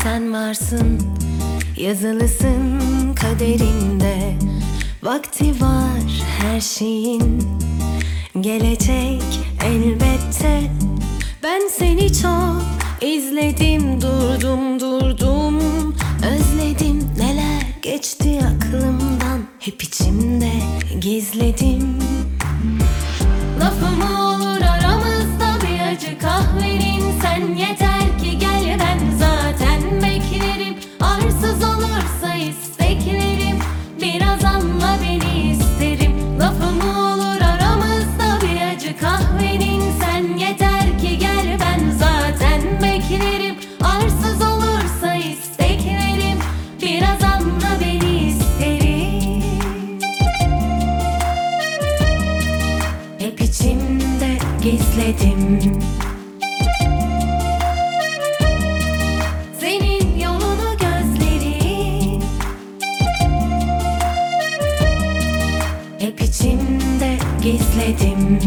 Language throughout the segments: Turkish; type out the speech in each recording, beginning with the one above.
sen varsın, yazılısın kaderinde. Vakti var her şeyin, gelecek elbette. Ben seni çok izledim, durdum, özledim. Neler geçti aklımdan, hep içimde gizledim. Lafım olur aramızda, bir acı kahvenin. Sen yeter ki gel, ben zaten beklerim. Arsız olursa isteklerim, biraz anla beni isterim. Lafım olur aramızda, bir acı kahvenin. Sen yeter ki gel, ben zaten beklerim. Arsız olursa isteklerim, biraz anla beni isterim. Hep içimde gizledim senin yolunu, gözlerim. Hep içimde gizledim.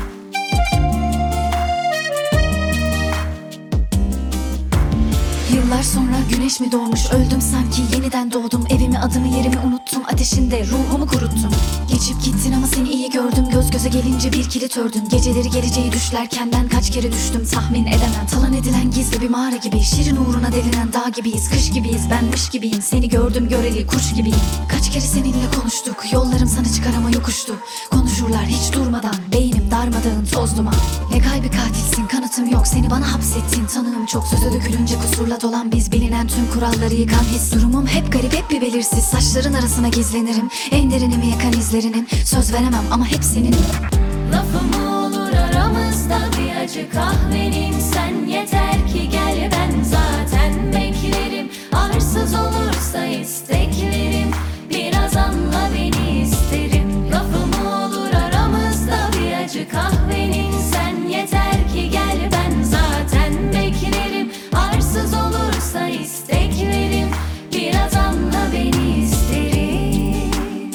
Yıllar sonra güneş mi doğmuş, öldüm sanki yeniden doğdum. Evimi, adımı, yerimi unuttum, ateşinde ruhumu kuruttum. Geçip gittin ama seni iyi gördüm, göz göze gelince bir kilit ördün. Geceleri geleceği düşlerken ben kaç kere düştüm tahmin edemem. Talan edilen gizli bir mağara gibi, şirin uğruna delinen dağ gibiyiz. Kış gibiyiz, benmiş gibiyim, seni gördüm göreli kuş gibiyim. Kaç kere seninle konuştuk, yollarım sana çıkar ama yokuştu. Konuşurlar hiç durmadan, beynim darmadağın toz duman. Ne kalbi katilsin, kanıtım yok, seni bana hapsettin. Tanığım çok, söze dökülünce kusurla dolan biz, bilinen tüm kuralları yıkan his. Durumum hep garip, hep bir belirsiz, saçların arasına gizlenirim. En derinimi yakan izlerinin, söz veremem ama hep senin. Lafım olur aramızda, bir acı kahvenin. Sen yeter ki gel, ben zaten beklerim. Arsız olursa isteklerim, biraz anla beni isterim. Lafım olur aramızda, bir acı kahvenin. Sen yeter ki gel, ben zaten beklerim. Arsız olursa isteklerim, biraz anla beni isterim.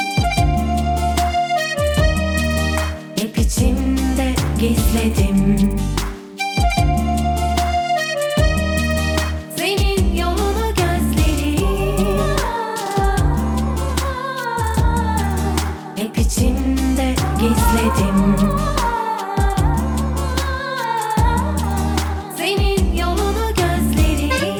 Hep içimde gizledim senin yolunu, gözlerim. Hep içimde gizledim senin yolunu, gözlerim.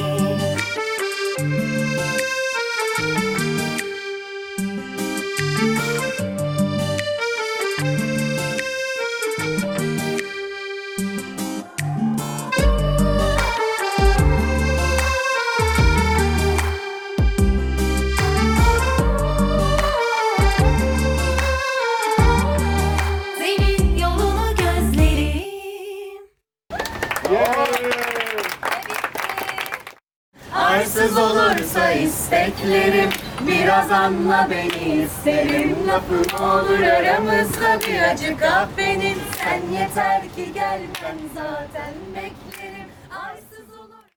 Senin yolunu, gözlerim. Arsız olursa isteklerim, biraz anla beni isterim. Lafım olur aramızda, bir acı kahvenin. Sen yeter ki gel, ben zaten beklerim.